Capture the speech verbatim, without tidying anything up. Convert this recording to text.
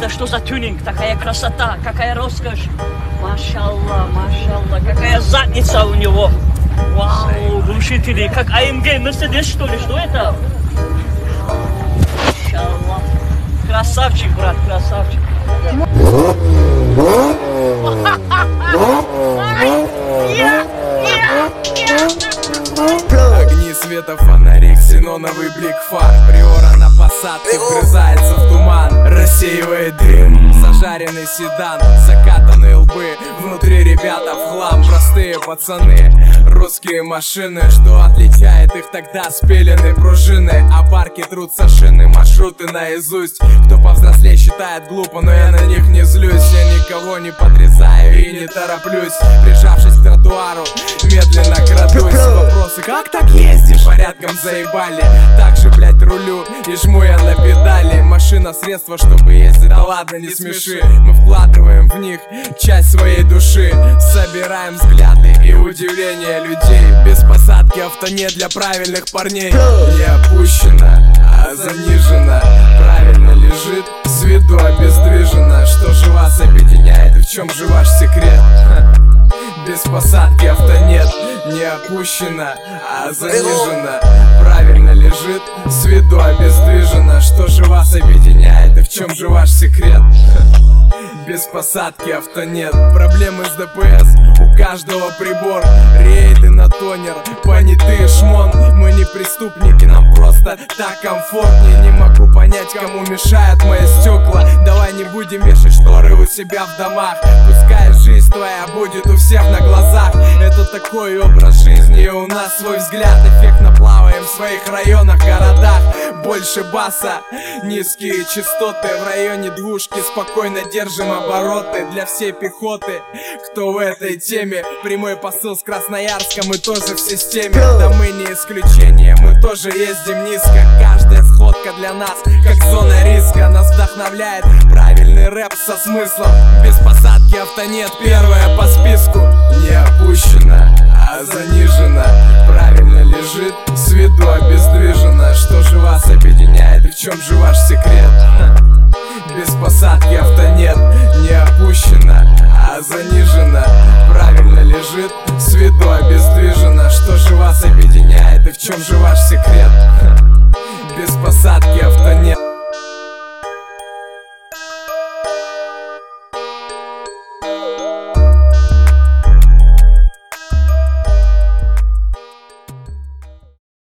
Это что за тюнинг? Такая красота, какая роскошь. Машаллах, машаллах, какая задница у него. Вау, глушители, как а эм джи Mercedes, что ли? Что это? Машаллах. Красавчик, брат, красавчик. Огни света, фонари, ксеноновый блик фар. Приора на посадке вгрызается в туман, рассеивает дым. Зажаренный седан, закатанные лбы. Внутри ребята в хлам, простые пацаны. Русские машины, что отличает их тогда? Спилены пружины, а барки трутся шины. Маршруты наизусть, кто повзрослее считает глупо, но я на них не злюсь. Я никого не подрезаю и не тороплюсь. Прижавшись к тротуару, медленно крадусь. Вопросы, как так ездишь? Порядком заебали. Так же, блять, рулю и жму я на педали. Машина средство, чтобы ездить, да ладно, не смеши. Мы вкладываем в них часть своей души. Собираем взгляды и удивление людей. Без посадки авто не для правильных парней. Не опущено, а занижено. Правильно лежит, с виду обездвижено. Что же вас объединяет и в чем же ваш секрет? Без посадки авто нет, не опущено, а занижено. Правильно лежит, с виду обездвижено. Что же вас объединяет и в чем же ваш секрет? Без посадки авто нет. Проблемы с ДПС, у каждого прибор. Рейды на тонер, понятые шмон. Мы не преступники, нам просто так комфортнее. Не могу понять, кому мешают мои стекла. Давай не будем вешать шторы у себя в домах. Пускай жизнь твоя будет у всех на глазах. Это такой образ жизни, и у нас свой взгляд. Эффектно плаваем в своих районах, городах. Больше баса, низкие частоты. В районе двушки спокойно держим обороты. Для всей пехоты, кто в этой теме. Прямой посыл с Красноярска, мы тоже в системе. Да мы не исключение, мы тоже ездим низко. Каждая сходка для нас, как зона риска. Нас вдохновляет правильный рэп со смыслом. Без посадки авто нет, первое по списку. Не опущено, а занижено. Правильно лежит, с виду обездвижено. Что же вас объединяет и в чем же ваш секрет? Без посадки авто нет, не опущено, а занижено. Правильно лежит, с виду обездвижено. Что же вас объединяет и в чем же ваш секрет?